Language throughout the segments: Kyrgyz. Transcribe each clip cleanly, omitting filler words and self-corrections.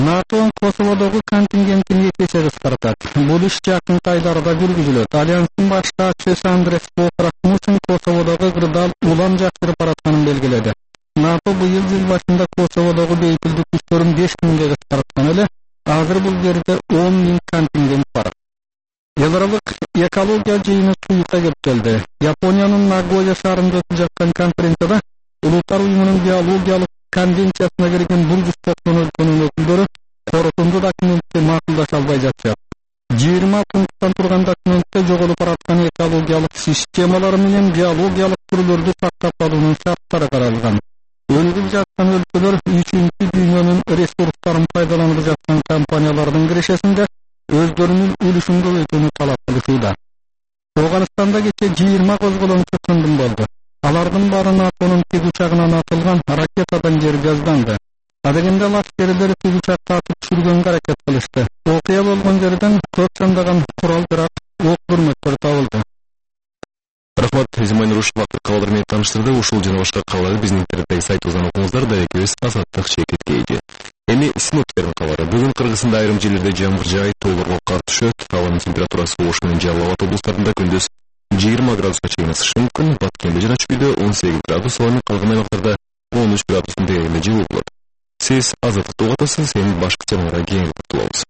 НАТО Косоводогу контингентин 2 эсе кыскартат. Бул иш жакынкы айларда жүргүзүлөт. Альянстын баштаачысы Андрес Фо Расмуссен Косоводогу кырдаал улам жактырып баратканын белгиледи. НАТО быйыл жыл башында Косоводогу бейпилдик күчтөрүн 5000ге кыскарткан эле, азыр бул жерде 10.000 контингент бар. Европалык экология жыйыны суюкка кеп келди. Япониянын Нагоя шаарында өтүп жаткан конференцияда Улуттар уюмунун биологиялык конвенциясына кирген бул 190 өлкөнүн өкүлдөрү корутунду документти макулдаша албай жатышат. 20 пункттан турган документте жоголуп бараткан экологиялык системалар менен биологиялык түрлөрдү сактап калуунун шарттары каралган. Өнүгүп жаткан өлкөлөр 3-кү дүйнөнүн ресурстарын пайдаланып жаткан компаниялардын кирешесинде өздөрүнүн үлүшүн көбөйтүүнү талап кылышууда. Афганистанда кече 20 козголоңчу тындым болду. Алардын баары НАТОнун тик учагынан атылган ракетадан жерге жазданды. Адегенде ласкерлер тик учакка атып түшүргөнгө аракет кылышты. Окуя болгон жерден көп сандаган курал-жарак, ок-бүрмөктөр табылды. Рахмат, Измайн Рушев кабалдар менен тааныштырды. Ушул жана башка кабаларды биздин интернеттеги сайтыбыздан окуңуздар, дарекебиз Азаттык /KG. Эми синоптиктердин кабары. Бүгүн Кыргызстанда айрым жерлерде жамгыр жаайт, тоолорго кар түшөт. Абанын температурасы ош менен Жалал Абад облустарында күндүз 20 градуска чейин ысышы мүмкүн. Баткенде жана Чүйдө 18 градус, ал эми калган аймактарда 13 градустун деңгээлинде жылуу болот. Сиз Азаттыкты угуп атасыз, эми башка темаларга кеңири токтолобуз.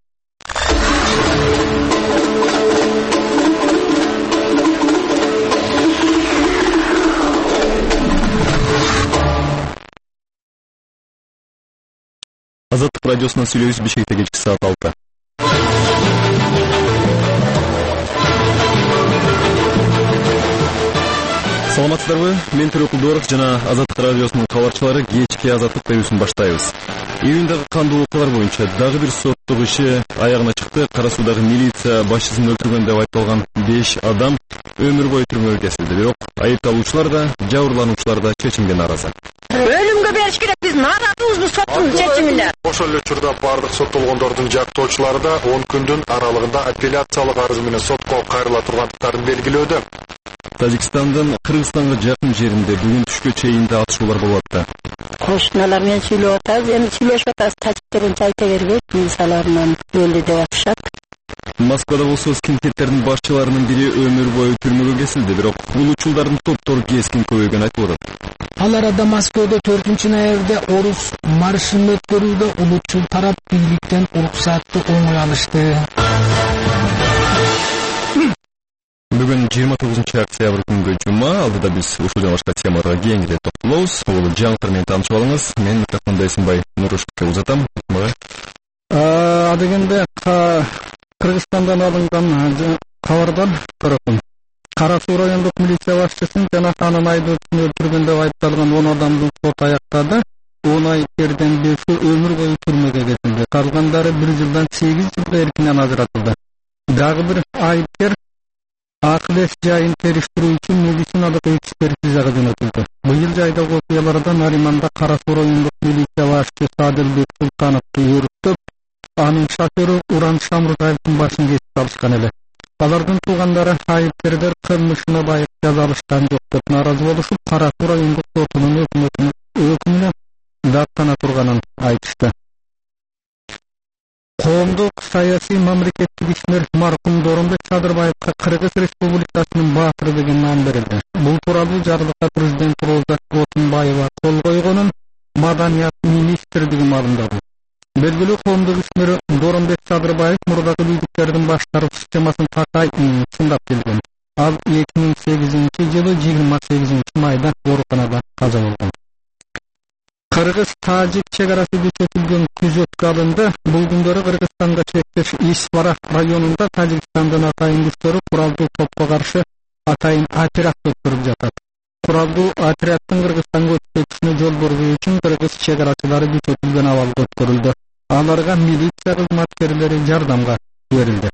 Азаттык радиосунан сүйлөйбүз. Бишкекте кечки саат 6. Саламатсыздарбы? Мен Төрө Кулдуаров жана Азаттык радиосунун кабарчылары кечки Азаттык берүүсүн баштайбыз. Июндагы кандуу окуялар боюнча дагы бир соттук иши аягына чыкты. Кара Суудагы милиция башчысын өлтүргөн деп айыпталган 5 адам өмүр бою түрмөгө кесилди. Бирок айыпталуучулар да, жабырлануучулар да чечимге нааразы. Өлүмгө бериш керек, биз наразыбыз соттун чечимине. Ошол эле учурда бардык соттолгондордун жактоочулары да 10 күндүн аралыгында апелляциялык арыз менен сотко кайрыла тургандыктарын белгилөөдө. Тажикстандын Кыргызстанга жакын жеринде бүгүн түшкө чейин да атышуулар болуп атты. Кошуналар менен сүйлөп атабыз, эми сүйлөшүп атабыз, тажиктердин айта бербейт, мисаларынан өлдү деп атышат. Москвада болсо скинхедтердин башчыларынын бири өмүр бою түрмөгө кесилди, бирок улуучулдардын топтору кескин көбөйгөнүн айтып атат. Ал арада Москвада 4-ноябрда Орус маршын өткөрүүдө улуучул тарап бийликтен уруксатты оңой алышты. Бүгүн 29 октябрь күнгө жума, алдыда биз ушул жана башка темаларга кеңири токтолобуз. Бул жаңылыктар менен таанышып алыңыз. Мен микрофонду Эсенбай Нурушевке узатам. Адегенде Кыргызстандан алынган кабардан көрөкүн. Кара Суу райондук милиция башчысын жана анын айдоочусун өлтүргөн деп айыпталган 10 адамдын сот аяктады. 10 айыпкерден 5-и өмүр бою түрмөгө кетилди. Калгандары 1 жылдан 8 жылга эркинен ажыратылды. Дагы бир айыпкер акыл жайын териштирүү үчүн медициналык экспертизага жөнөтүлдү. Быйыл жайдагы окуяларда Нариманда Кара Суу райондук милиция башчысы Адилбек Султановду өрүктөп, анын шофёру Уран Шамрутаевдин башын кесип алышкан эле. Алардын туугандары айыпкерлер кылмышына байык жаза алышкан жок деп нааразы болушуп, Кара Суу райондук сотунун өкүмүнө даттана турганын айтышты. Коомдук саясий мамлекеттик ишмер маркум Доронбек Садырбаевга Кыргыз Республикасынын баатыры деген наам берилди. Бул тууралуу жарлыкка президент Роза Отунбаева кол койгонун Маданият министрлиги маалымдады. Белгилүү коомдук ишмер Доронбек Садырбаев мурдагы бийликтердин баштаруу системасын такай сындап келген. Ал 2008 жылы 28 майда ооруканада каза болгон. Кыргыз-Тажик чегарасы күчөтүлгөн күзөткө алынды. Бул күндөрү Кыргызстанга чектеш Исвара районунда Тажикстандын атайын күчтөрү куралдуу топко каршы атайын операт өткөрүп жатат. Куралдуу операттын Кыргызстанга өтүшүнө жол берүү үчүн кыргыз чегарачылары күчөтүлгөн абалга өткөрүлдү. Аларга милиция кызматкерлери жардамга берилди.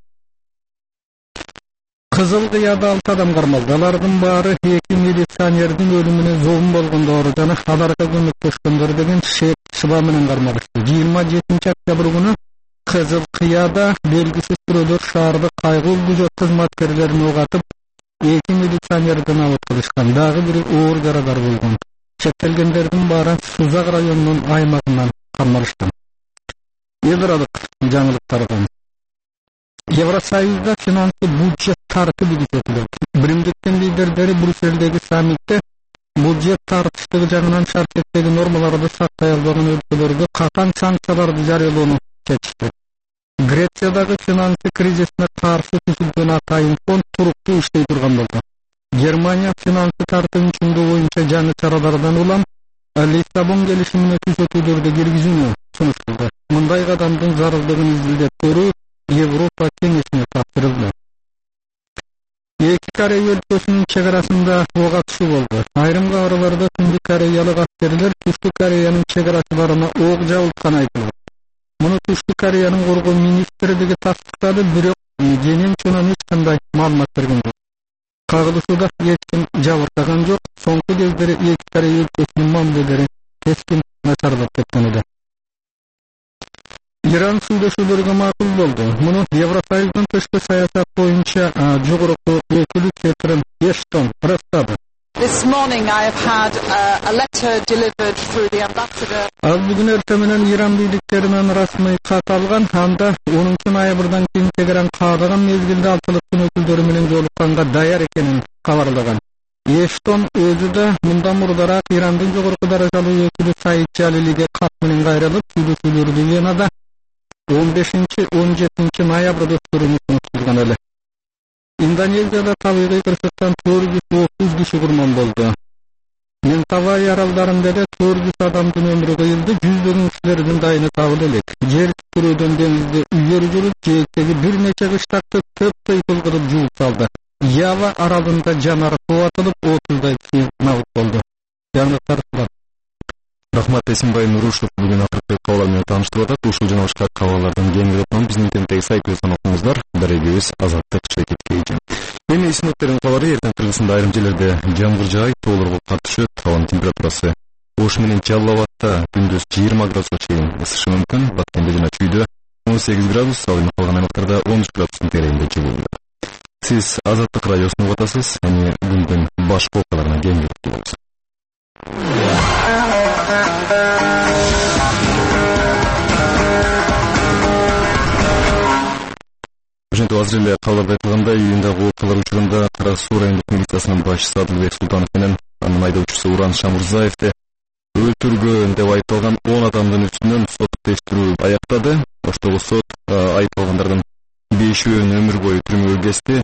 Кызыл Кыяда 6 адам кармалды. Алардын баары 2 милиционердин өлүмүнө зоом болгондору жана аларга көмөктөшкөндөр деген шыба менен кармалышты. 27 октябрь күнү Кызыл Кыяда белгисиз бирөөлөр шаарды кайгыл күзөт кызматкерлерин ок атып, 2 милиционердин абыт кылышкан. Дагы бири оор жарадар болгон. Чектелгендердин баары Сузак районунун аймагынан кармалышты. Yadıralıq жаңылыктардан. Евросоюзда финансы бюджет тарыхы бекитилди. Биримдиктин лидерлери Брюссельдеги саммитте бюджет тартыштыгы жагынан шарттеги нормаларды сактай албаган өлкөлөргө катаң санкцияларды жарыялоону чечишти. Грециядагы финансы кризисине каршы түзүлгөн атайын фонд туруктуу иштей турган болду. Германия финансы тартымчылыгы боюнча жаңы чаралардан улам Лиссабон келишимине түзөтүүлөрдү киргизүүнү сунуштурду. Мындай кадамдын зарылдыгын изилдеп көрүү Европа кеңешине тапшырылды. Эки Корей өлкөсүнүн чегарасында ок атышуу болду. Айрым кабарларда Түндүк Кореялык аскерлер Түштүк Кореянын чегарачыларына ок жабылтканы айтылды. Муну Түштүк Кореянын коргоо министрлиги тастыктады, бирок Женин чунан эч кандай маалымат берген жок. Кагылышууда эч ким жабыркаган жок. Соңку кездери эки Корей өлкөсүнүн мамилелери кескин начарлап кеткен эди. Иран сүйлөшүүлөргө макул болду. Муну Евросоюздун тышкы саясат боюнча жогорку өкүлү Кэтрин Эштон ырастады. This morning I have had a letter delivered through the ambassador. Ал бүгүн эртең менен Иран бийликтеринен расмий кат алган, анда 10 ноябрдан кийин Тегеран каалаган мезгилде алчылыктын өкүлдөрү менен жолукканга даяр экенин кабарлаган. Эштон өзү да мындан мурдараак Ирандын жогорку даражалуу өкүлү Саид Жалилиге кат менен кайрылып, сүйлөшүүлөрдү Венада 15-17 ноябрда өткөрүүнү сунуштурган эле. Индонезияда табигый кырсыктан 430 киши курман болду. Ментавай аралдарында да 400 адамдын өмүрү кыйылды, жүздөгөн кишилердин дайыны табыла элек. Жер титирөөдөн деңизде үйлөр жүрүп, жээктеги бир нече кыштакты төптөй кылгырып жууп салды. Ява аралында жанар суу атылып, 30дай киши набыт болду. Жаңылыктар бар. Рахмат Эсимбай Нурушев бүгүн акыркы кабарлар менен тааныштырып атат. Ушул жана башка кабарлардын кеңири биздин интернеттеги сайтыбыздан окуңуздар. Дарегибиз Азаттык Шекеткейжи. Эми синоптиктердин кабары эртең Кыргызстанда айрым жерлерде жамгыр жаайт, тоолорго кар түшөт, абанын температурасы ош менен Жалал Абадта күндүз 20 градуска чейин ысышы мүмкүн, Баткенде жана Чүйдө 18 градус, ал эми калган аймактарда 13 градустун тереңинде жылуулук. Сиз Азаттык радиосун угуп атасыз, эми күндүн баш окуяларына кеңири токтолобуз. Ошентип азыр эле кабарда айтылгандай, июндагы окуялар учурунда Кара Суу райондук милициясынын башчысы Адылбек Султанов менен анын айдоочусу Уран Шамурзаевди өлтүргөн деп айыпталган 10 адамдын үстүнөн сот тештирүү аяктады. Оштогу сот айыпталгандардын 5-өөнүн өмүр бою түрмөгө кести.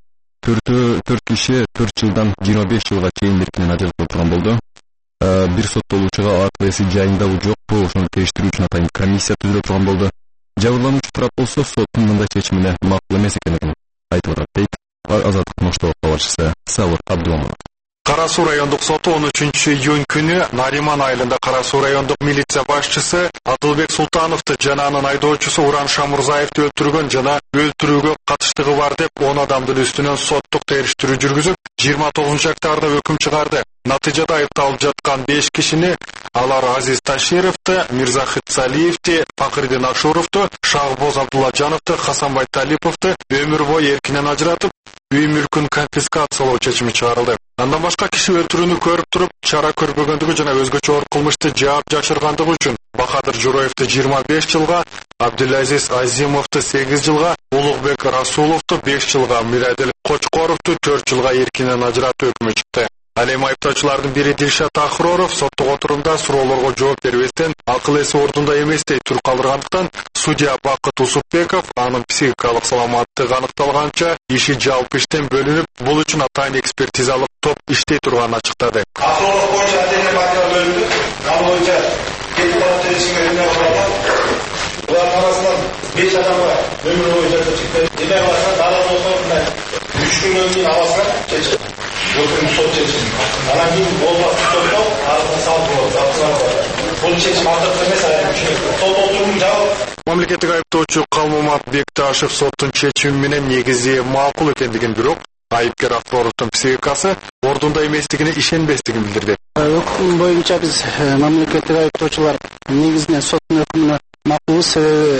4 киши 4 жылдан 25 жылга чейин эркинен ажыратылып турган болду. Бир соттолуучуга АТВС жайындабы жокпу, ошону тештирүү үчүн атайын комиссия түзүлө турган болду. Жабырлануучу тарап болсо соттун мындай чечимине макул эмес экенин айтып атат, дейт Азаттыктын Оштогу кабарчысы Сабыр Абдулманов. Кара Суу райондук соту 13 июнь күнү Нариман айылында Кара Суу райондук милиция башчысы Адылбек Султановду жана анын айдоочусу Уран Шамурзаевди өлтүргөн жана өлтүрүүгө катыштыгы бар деп 10 адамдын үстүнөн соттук териштирүү жүргүзүп, 29 октябрда өкүм чыгарды. Натыйжада айыпталып жаткан 5 кишини, алар Азиз Ташировду, Мирзахит Салиевди, Факырдин Ашуровду, Шахбоз Абдуллажановду, Хасанбай Талиповду өмүр бою эркинен ажыратып, үй мүлкүн конфискациялоо чечими чыгарылды. Андан башка киши өлтүрүүнү көрүп туруп, чара көрбөгөндүгү жана өзгөчө оор кылмышты жаап жашыргандыгы үчүн Бахадыр Жураевду 25 жылга, Абдулазиз Азимовду 8 жылга, Улукбек Расуловду 5 жылга, Мирадил Кочкоровду 4 жылга эркинен ажыратуу өкүмү чыкты. Ал эми айыптоочулардын бири Дилшат Ахроров соттук отурумда суроолорго жооп бербестен акыл эси ордунда эместей туруп калдыргандыктан судья Бакыт Усупбеков анын психикалык саламаттыгы аныкталганча иши жалпы иштен бөлүнүп, бул үчүн атайын экспертизалык топ иштей турганын ачыктады. Ахроров боюнча адегенде материал бөлүндү. Ал боюнча кетип калган ишине каралган. Булардын арасынан 5 адамга өмүр бою жаза чыкты. Демек алар далада отурганда 3 күндөн кийин аласына чечим. Өкүм сот чечим. Анан кийин болбос топтоо арызды салып коет. Бул чечим артык эмес, сот отурумун жабып. Мамлекеттик айыптоочу Калмамат Бекташев соттун чечими менен негизи макул экендигин, бирок айыпкер Ахроровдун психикасы ордунда эместигине ишенбестигин билдирди. Өкүм боюнча биз мамлекеттик айыптоочулар негизинен соттун өкүмүнө макулбуз, себеби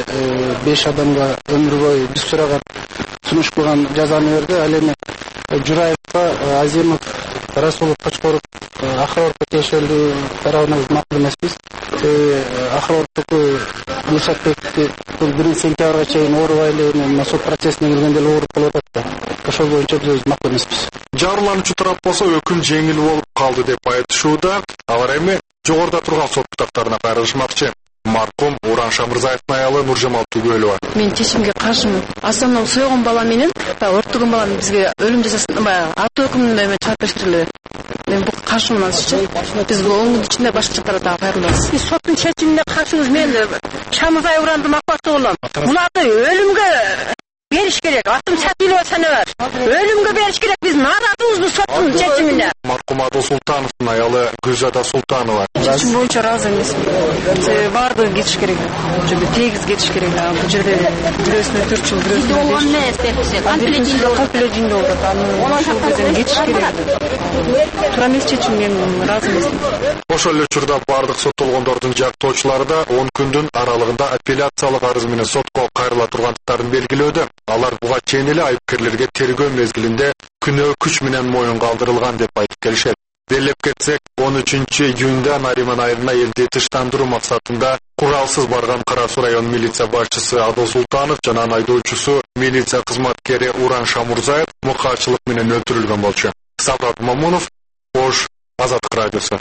5 адамга өмүр бою биз сураган сунуш кылган жазаны берди. Ал эми Жураевга, Азимов, Расулов Качкоров Ахрорка тиешелүү тарабынан макул эмеспиз. Ахрордуку Бишакбекти 1 сентябрга чейин оорубайлы менен сот процессине киргенде эле ооруп калып атат да. Ошол боюнча биз макул эмеспиз. Жабырлануучу тарап болсо өкүм жеңил болуп калды деп айтышууда. Алар эми жогоруда турган сот бутактарына кайрылышмакчы. Маркум Уран Шамырзаевдин аялы Нуржамал Түгөлова. Мен чечимге каршымын. Асанов сойгон бала менен ортогон баланы бизге өлүм жазасын ата өкүмүн менен чыгарып бериш керек эле. Мен буга каршымын азырчы. Биз 10 күн ичинде башка тарапта кайрылабыз. Соттун чечимине каршыбыз. Мен Шамырзаев Уранды макулатты болом. Буларды өлүмгө бериш керек. Атым Сатилова санабар. Өлүмгө бериш керек. Биз нааразыбыз соттун чечимине. Маркум Адыл Султановдун аялы Гүлзада Султанова. Чечим боюнча ыраазы эмесмин. Баардыгы кетиш керек. Бул жерде тегиз кетиш керек. Бул жерде бирөөсүнө 4 жыл, бирөөсүнө 5 жыл. Компиле болду. Ошол жерден кетиш керек. Туура эмес чечим, мен ыраазы эмесмин. Ошол эле учурда бардык соттолгондордун жактоочулары да 10 күндүн аралыгында апелляциялык арыз менен сотко кайрыла тургандыктарын белгилөөдө. Алар буга чейин эле айыпкерлерге тергөө мезгилинде күнөө күч менен моюнга алдырылган деп айтып келишет. Белеп кетсек, 13 июнда Нариман айылына элди тыштандыруу максатында куралсыз барган Кара Суу район милиция башчысы Адыл Султанов жана айдоочусу милиция кызматкери Уран Шамурзаев мукачылык менен өлтүрүлгөн болчу. Сабрат Мамунов, Ош, Азаттык радиосу.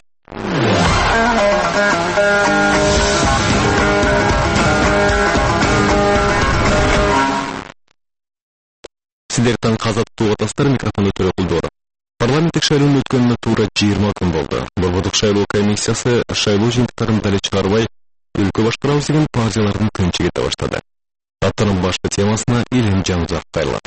Сиздер таң казаттуу атастар, микрофонду Төрөкулдууров. Парламенттик шайлоонун өткөнүнө туура 20 күн болду. Борбордук шайлоо комиссиясы шайлоо жыйынтыктарын дале чыгарбай, өлкө башкарабыз деген партиялардын тынчы кете баштады. Аттанын башкы темасына Илим Жаңузак кайрылат.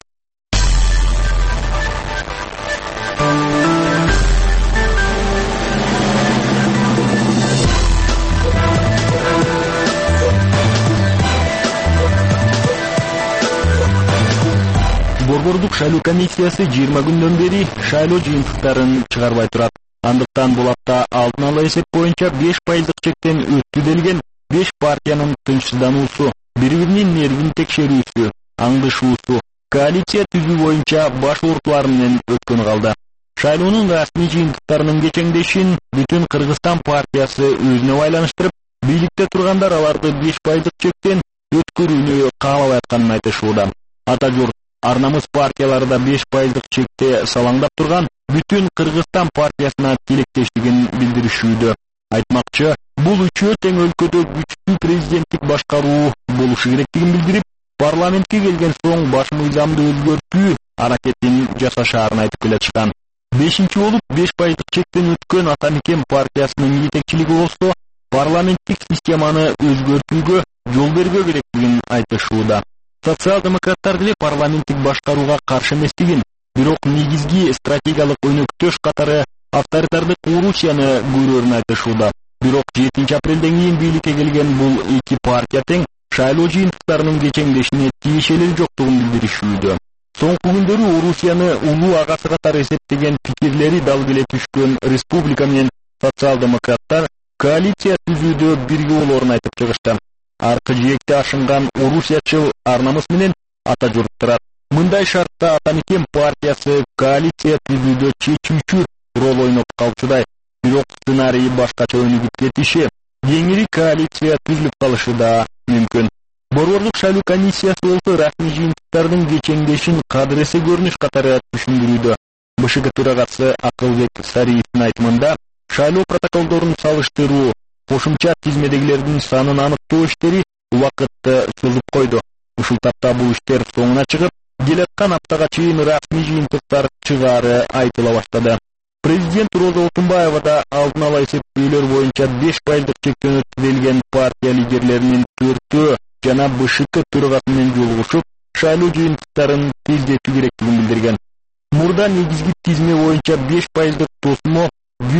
Борбордук шайлоо комиссиясы 20 күндөн бери шайлоо жыйынтыктарын чыгарбай турат. Андыктан бул апта алдын ала эсеп боюнча 5% чектен өттү делген 5 партиянын тынчсыздануусу, бири-биринин нервин текшерүүсү, аңдышуусу, коалиция түзүү боюнча баш оорутуулар менен өткөн калды. Шайлоонун расмий жыйынтыктарынын кечеңдешин бүтүн Кыргызстан партиясы өзүнө байланыштырып, бийликте тургандар аларды 5% чектен өткөрүүнү каалабай атканын айтышууда. Ата журт Арнамыз партиялары да 5% чекте салаңдап турган бүтүн Кыргызстан партиясына тилектештигин билдиришүүдө. Айтмакчы, бул үчөө тең өлкөдө күчтүү президенттик башкаруу болушу керектигин билдирип, парламентке келген соң баш мыйзамды өзгөртүү аракетин жасашаарын айтып келатышкан. 5-чи болуп 5% чектен өткөн Атамекен партиясынын жетекчилиги болсо, парламенттик системаны өзгөртүүгө жол бербөө керектигин айтышууда. Социал-демократтар деле парламенттик башкарууга каршы эместигин, бирок негизги стратегиялык өнөктөш катары авторитардык Орусияны көрөрүн айтышууда. Бирок 7 апрелден кийин бийликке келген бул эки партия тең шайлоо жыйынтыктарынын кечеңдешине тиешелиги жоктугун билдиришүүдө. Соңку күндөрү Орусияны улуу агасы катары эсептеген пикирлери дал келе түшкөн республика менен социал-демократтар коалиция түзүүдө бирге болоорун айтып чыгышты. Аркы жиекте ашынган Орусиячыл Арнамыз менен ата журт турат. Мындай шартта Атамекен партиясы коалиция түзүүдө чечүүчү рол ойноп калчудай. Бирок сценарий башкача өнүгүп кетиши, кеңири коалиция түзүлүп калышы да мүмкүн. Борбордук шайлоо комиссиясы болсо расмий жыйынтыктардын кечеңдешин кадыресе көрүнүш катары түшүндүрүүдө. БШК төрагасы Акылбек Сариевдин айтымында, шайлоо протоколдорун салыштыруу, кошумча тизмедегилердин санын аныктоо иштери убакытты созуп койду. Ушул тапта бул иштер соңуна чыгып, келаткан аптага чейин расмий жыйынтыктар чыгаары айтыла баштады. Президент Роза Отунбаева да алдын ала эсептөөлөр боюнча 5% чектен өткөрүлгөн партия лидерлеринин 4-өө жана БШК төрагасы менен жолугушуп, шайлоо жыйынтыктарын тездетүү керектигин билдирген. Мурда негизги тизме боюнча 5% тосмо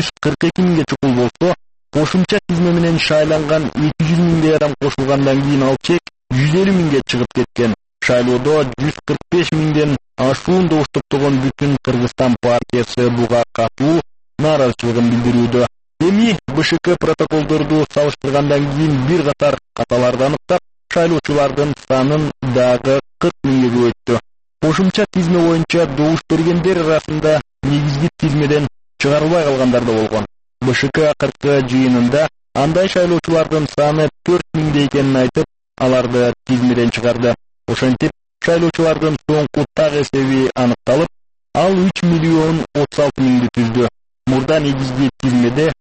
142 миңге чукул болсо, кошумча тизме менен шайланган 200 миңдей адам кошулгандан кийин ал чек 150 миңге чыгып кеткен. Шайлоодо 145 миңден ашуун добуш топтогон бүтүн Кыргызстан партиясы буга катуу нааразычылыгын билдирүүдө. Эми БШК протоколдорду салыштыргандан кийин бир катар каталарды аныктап, шайлоочулардын санын дагы 40 миңге көбөйттү. Кошумча тизме боюнча добуш бергендер арасында негизги тизмеден чыгарылбай калгандар да болгон. БШК акыркы жыйынында андай шайлоочулардын саны 4000 экенин айтып, аларды тизмеден чыгарды. Ошентип, шайлоочулардын соңку так эсеби аныкталып, ал 3.036.000 түздү. Мурда негизги тизмеде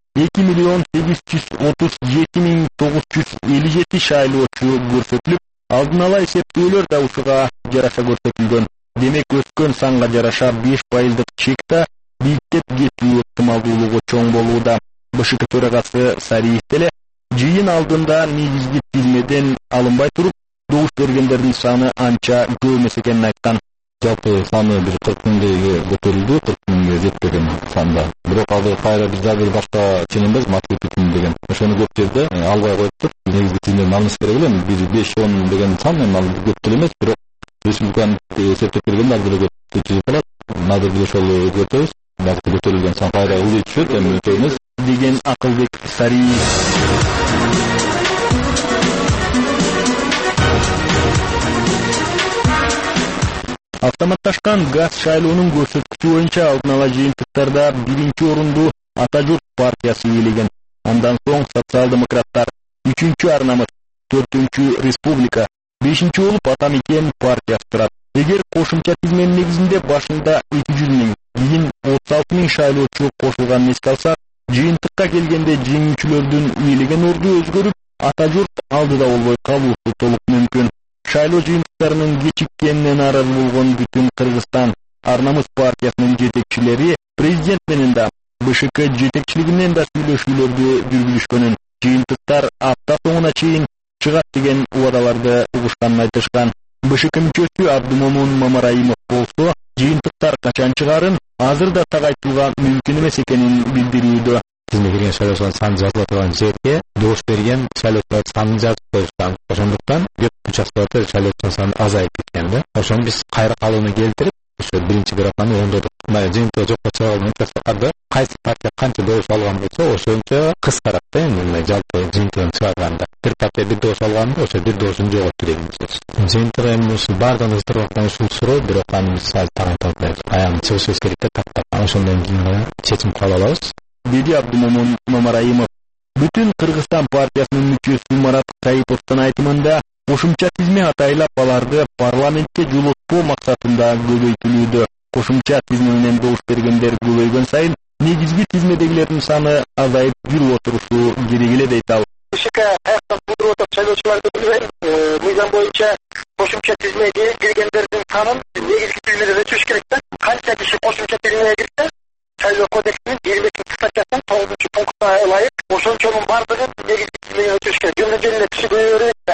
2.837.957 шайлоочу көрсөтүлүп, алдын ала эсептөөлөр да ушуга жараша көрсөтүлгөн. Демек өскөн санга жараша 5% чекта бийиктеп кетүү ыктымалдуулугу чоң болууда. БШК төрагасы Сариев деле жыйын алдында негизги тизмеден алынбай туруп, добуш бергендердин саны анча көп эмес экенин айткан. Жалпы саны бир 40.000 көтөрүлдү, 40.000 жетпеген санда. Бирок ал кайра биз дагы башка ченембиз, математикин деген. Ошону көп жерде албай коюптур. Негизги тизмеден алыныш керек эле. Биз 5-10 деген сан ал көп деле эмес, бирок республиканы эсептеп бергенде ал деле көп түзүп калат. Надыр биз ошол өзгөртөбүз. Дагы көтөрүлгөн сан кайра ылдый түшөт, эми өтөбүз деген Акылбек Сариев. Автоматташкан газ шайлоонун көрсөткүчү боюнча алдын ала жыйынтыктарда 1-чи орунду Ата Журт партиясы ээлеген. Андан соң социал-демократтар, 3-чү Арнамыт, 4-чү Республика, 5-чи болуп Ата Мекен партиясы турат. Эгер кошумча тизменин негизинде башында 200.000, кийин 36.000 шайлоочу кошулганын эске алсак, жыйынтыкка келгенде жеңүүчүлөрдүн ээлеген орду өзгөрүп, Ата Журт алдыда болбой калуусу толук мүмкүн. Шайлоо жыйынтыктарынын кечиккенине нааразы болгон Бүтүн Кыргызстан Арнамыт партиясынын жетекчилери президент менен да, БШК жетекчилигинен да сүйлөшүүлөрдү жүргүзүшкөнүн, жыйынтыктар апта соңуна чейин чыгат деген убадаларды угушканын айтышкан. БШК мүчөсү Абдумомун Мамараимов болсо, жыйынтыктар качан чыгарын азыр да так айтууга мүмкүн эмес экенин билдирүүдө. Тизме кирген шайлоочулардын саны жазыла турган жерге добуш берген шайлоочулардын санын жазып коюшкан. Ошондуктан көп участкаларда шайлоочулардын саны азайып кеткен да. Ошону биз кайра калууну келтирип, ошо биринчи графаны оңдодук. Мына жыйынтыгы жокко чыга алган участкаларда кайсы партия канча добуш алган болсо, ошончо кыскарат да эми жалпы жыйынтыгын чыгарганда. Бир партия бир добуш алганда, ошо бир добушун жоготту деген сөз. Жыйынтыгы эми ушул бардыгын ыштырып ушул суроо, бирок аны биз азыр так айта албайбыз. Аягына чыгышыбыз керек да таптап. Ошондон кийин гана чечим кабыл алабыз. Деди Абдумомун Мамараимов. Бүтүн Кыргызстан партиясынын мүчөсү Марат Кайыповдун айтымында, кошумча тизме атайлап аларды парламентке жолотпоо максатында көбөйтүлүүдө. Кошумча тизме менен добуш бергендер көбөйгөн сайын негизги тизмедегилердин саны азайып жүрүп отурушу керек эле дейт ал. БШК аяктан булдуруп отуп шайлоочуларды билбейм. Мыйзам боюнча кошумча тизмеге киргендердин санын негизги тизмеде өчүш керек да. Канча киши кошумча тизмеге кирсе, Шайлоо кодексинин 22 статьясынын 9 пунктуна ылайык ошончонун бардыгын негизги тизмеге өтүш керек. Жөн эле киши көбөйөбүрөт да.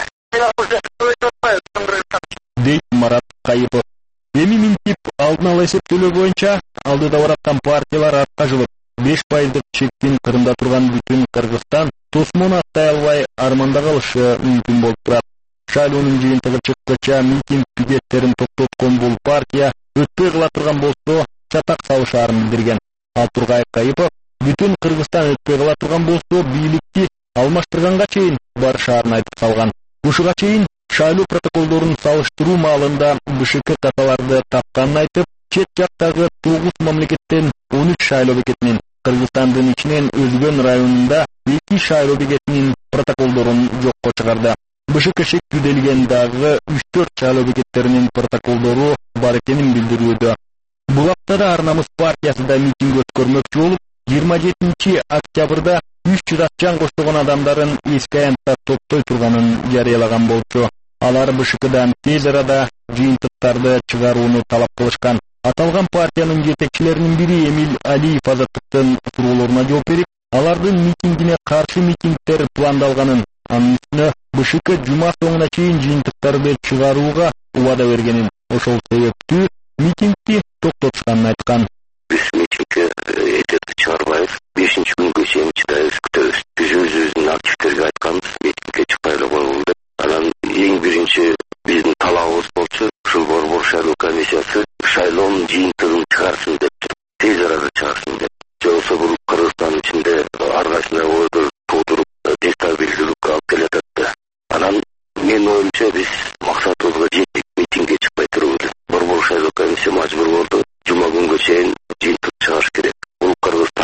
Дейт Марат Кайыпов. Эми минтип алдын ала эсептөөлөр боюнча алдыда бараткан партиялар артка жылып, 5% чектин кырында турган Бүтүн Кыргызстан тосмону аттай албай арманда калышы мүмкүн болуп турат. Шайлоонун жыйынтыгы чыккача митинг пикеттерин токтоткон бул партия өтпөй кала турган болсо чатак салышаарын билдирген. Ал Тургай Кайыпов Бүтүн Кыргызстан өтпөй кала турган болсо бийликти алмаштырганга чейин барышаарын айтып салган. Ушуга чейин шайлоо протоколдорун салыштыруу маалында БШК каталарды тапканын айтып, чет жактагы 9 мамлекеттен 13 шайлоо бекетинин, Кыргызстандын ичинен өзгөн районунда 2 шайлоо бекетинин протоколдорун жокко чыгарды. БШК шектүүлдөлгөн дагы 3-4 шайлоо бекеттеринин протоколдору бар экенин билдирүүдө. Бул аптада Арнамыт партиясы да митинг өткөрмөкчү болуп, 27 октябрда 3 чыдатчан коштогон адамдарын эски аянтта топтой турганын жарыялаган болчу. Алар БШКдан тез арада жыйынтыктарды чыгарууну талап кылышкан. Аталган партиянын жетекчилеринин бири Эмил Алиев Азаттыктын суроолоруна жооп берип, алардын митингине каршы митингдер пландалганын, анын үстүнө БШК жума соңуна чейин жыйынтыктарды чыгарууга убада бергенин, ошол себептүү митингди токтотушканын айткан. Биз митингге этерди чыгарбайбыз. 5-күнгө чейин чыдайбыз, күтөбүз. Биз өзүбүздүн активдерге айтканбыз, митингге чыкпай эле койгула деп. Анан эң биринчи биздин талабыбыз болчу, ушул Борбор шайлоо комиссиясы шайлоонун жыйынтыгын чыгарсын деп, тез арада чыгарсын деп. Жоксо бул Кыргызстандын ичинде ар кайсына ойдор туудуруп, дестабилдүүлүккө алып келатат да. Анан менин оюмча биз максатыбызга жеттик, митингге чыкпай туруп эле. Борбор шайлоо комиссия мажбур болду. Жума күнгө чейин жыйынтык чыгарыш керек. Бул Кыргызстан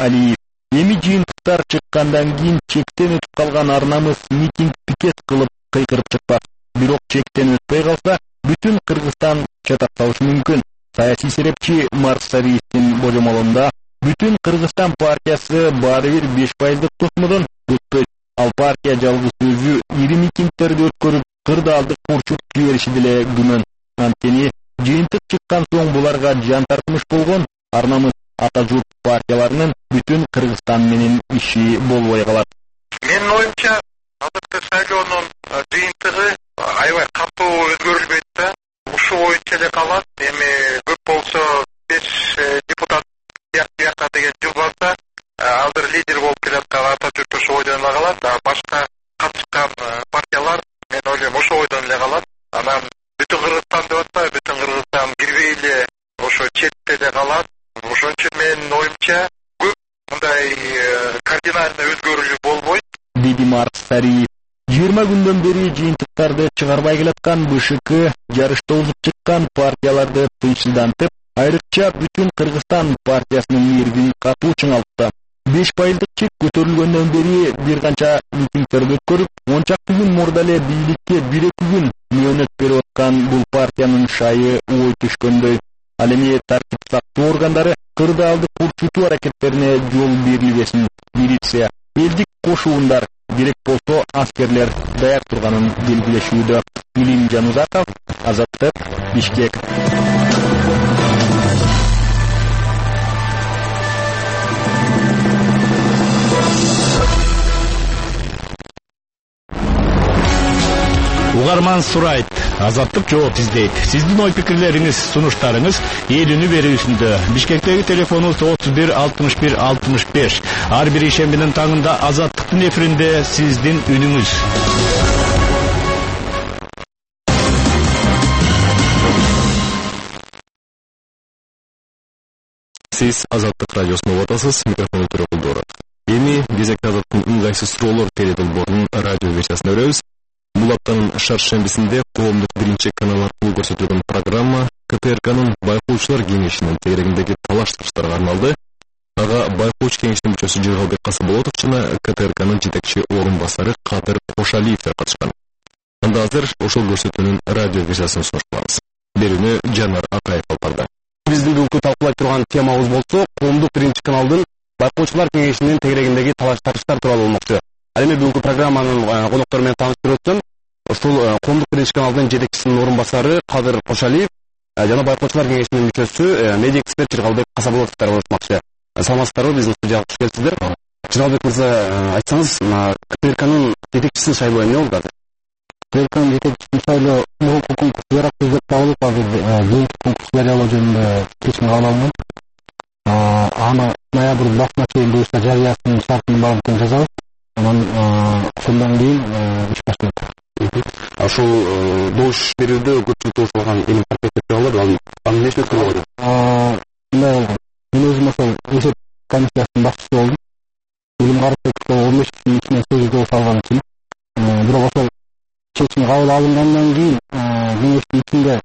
Алиев. Эми жыйынтыктар чыккандан кийин чектен өтүп калган арнамыз митинг пикет кылып кыйкырып чыкпак. Бирок чектен өтпөй калса, бүтүн Кыргызстан чатакталышы мүмкүн. Саясий серепчи Марс Сариевдин божомолунда бүтүн Кыргызстан партиясы баары бир 5% тосмодон өтпөйт. Ал партия жалгыз өзү ири митингтерди өткөрүп, кырдаалдык курчуп жибериши деле күмөн. Анткени жыйынтык чыккан соң буларга жан тартмыш болгон арнамыз ата журт партияларынын бүтүн Кыргызстан менен иши болбой калат. Менин оюмча, азыркы шайлоонун жыйынтыгы аябай катуу өзгөрүлбөйт да. Ушу боюнча эле калат. Эми көп болсо 5 депутат бияка деген жылбаса, азыр лидер болуп келаткан ата журт ошо ойдон эле калат. Башка катышкан партиялар мен ойлойм ошо ойдон эле калат. Анан бүтүн Кыргызстан деп атпайбы, бүтүн Кыргызстан кирбей эле ошо четте эле калат. Ошон үчүн менин оюмча көп мындай кардинальный өзгөрүүлөр болбойт, деди Марс Сариев. 20 күндөн бери жыйынтыктарды чыгарбай келаткан БШК жарышта озуп чыккан партияларды тынчсыздантып, айрыкча бүтүн Кыргызстан партиясынын мээрин катуу чыңалтты. 5% чек көтөрүлгөндөн бери бир канча митингтерди өткөрүп, 10 чакты күн мурда эле бийликке 1-2 күн мөөнөт берип аткан бул партиянын шайы ой түшкөндөй. Ал эми тартип сактоо органдары кырдаалды курчутуу аракеттерине жол берилбесин. Милиция, элдик кошуундар, керек болсо аскерлер даяр турганын белгилешүүдө. Илим Жанузаков, Азаттык, Бишкек. Угарман сурайт, Азаттык жооп издейт. Сиздин ой пикирлериңиз, сунуштарыңыз эл үнү берүүсүндө. Бишкектеги телефонубуз 31 61 65. Ар бир ишембинин таңында Азаттыктын эфиринде сиздин үнүңүз. Сиз Азаттык радиосуна отасыз, микрофон Төрөкулдуров. Эми кезекте Азаттыктын ыңгайсыз суроолор теледилборунун радио версиясын өрөбүз. Бул аптанын шаршембисинде коомдук биринчи канал аркылуу көрсөтүлгөн программа КТРКнын байкоочулар кеңешинин тегерегиндеги талаш-тартыштарга арналды. Ага байкооч кеңештин мүчөсү Жыргалбек Касыболотов жана КТРКнын жетекчи орун басары Кадыр Кошалиевтер катышкан. Анда азыр ошол көрсөтүүнүн радио версиясын сунуп калабыз. Берүүнү Жанар Акаев алып барды. Биздин бүгүнкү талкуулай турган темабыз болсо, коомдук биринчи каналдын байкоочулар кеңешинин тегерегиндеги талаш-тартыштар тууралуу болмокчу. Ал эми бүгүнкү программанын коноктору менен тааныштырып өтсөм, ушул коомдук биринчи каналдын жетекчисинин орун басары Кадыр Кошалиев жана байкоочулар кеңешинин мүчөсү медиа эксперт Жыргалбек Касаболотовдор болушмакчы. Саламатсыздарбы, биздин студияга куш келипсиздер. Жыргалбек мырза, айтсаңыз, КТРКнын жетекчисин шайлоо эмне болду азыр? КТРКнын жетекчисин шайлоо мурунку конкурс жараттуу деп табылып, азыр кийинки конкурс жарыялоо жөнүндө чечим кабыл алынган. Аны ноябрдын башына чейин буюрса жарыясынын шартын баарын тең жазабыз. Анан ошондон кийин иш баштайт. Ошол добуш берүүдө көпчүлүк добуш алган элим партия тууралуу анын эмнесин өткөрүп койду? Мындай болгон. Мен өзүм ошол эсеп комиссиясынын башчысы болдум. Илим Карыпбековго 15 күнүн ичинен сөз добуш алган үчүн. Бирок ошол чечим кабыл алынгандан кийин кеңештин ичинде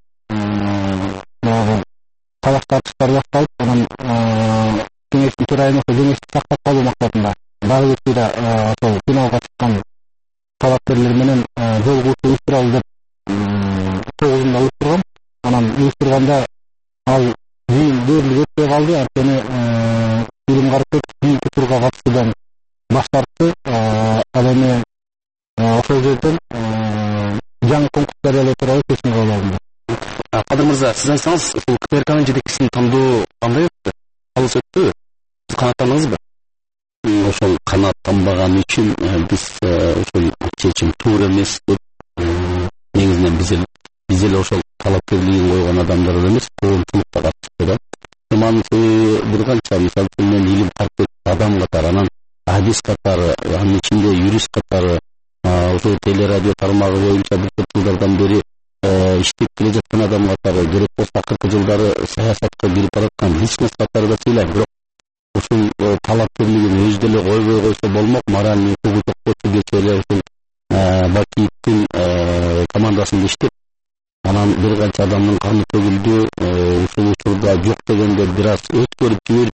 талаш-тартыштар башталып, анан кеңештин төрайымы ошо кеңешти сактап калуу максатында дагы бир ошол финалга чыккан талапкерлер менен жолугуучу уюштуралы деп 9-унда уюштурган. Анан уюштурганда ал жыйын берилип өтпөй калды. Анткени Илим Карыпбеков кийинки турга катышуудан баш тартты. Ал эми ошол жерден жаңы конкурс жарыялоо тууралуу чечим кабыл алынды. Кадыр мырза, сиз айтсаңыз, ушул КТРКнын жетекчисин тандоо кандай өттү? Калыс өттүбү? Сиз канааттандыңызбы? Ошол канааттанбаган үчүн биз ошол чечим туура эмес деп негизинен биз эле ошол талапкерлигин койгон адамдар эмес, коомчулукта катышты да. Мансы бир канча мисалы үчүн мен Илим Карыпбеков адам катары, анан адис катары, анын ичинде юрист катары, ошол телерадио тармагы боюнча бир жылдардан бери иштеп келе жаткан адам катары, керек болсо акыркы жылдары саясатка кирип бараткан личность катары да сүйлөйм. Бирок ушул талапкерлигин өзү деле койбой койсо болмок, моральный угу токпочу кече эле ушул Бакиевдин командасында иштеп, анан бир канча адамдын каны төгүлдү. Ушул учурда жок дегенде бир аз өткөрүп жиберип